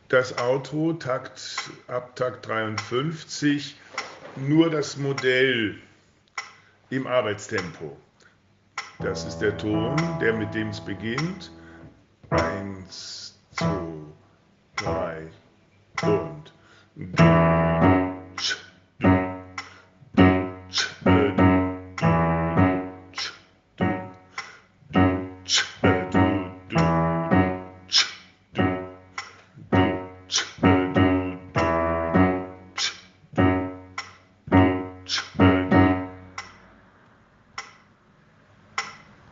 das Outro ab Takt 53, nur das Modell im Arbeitstempo. Das ist der Ton, mit dem es beginnt. 1, 2, 3 und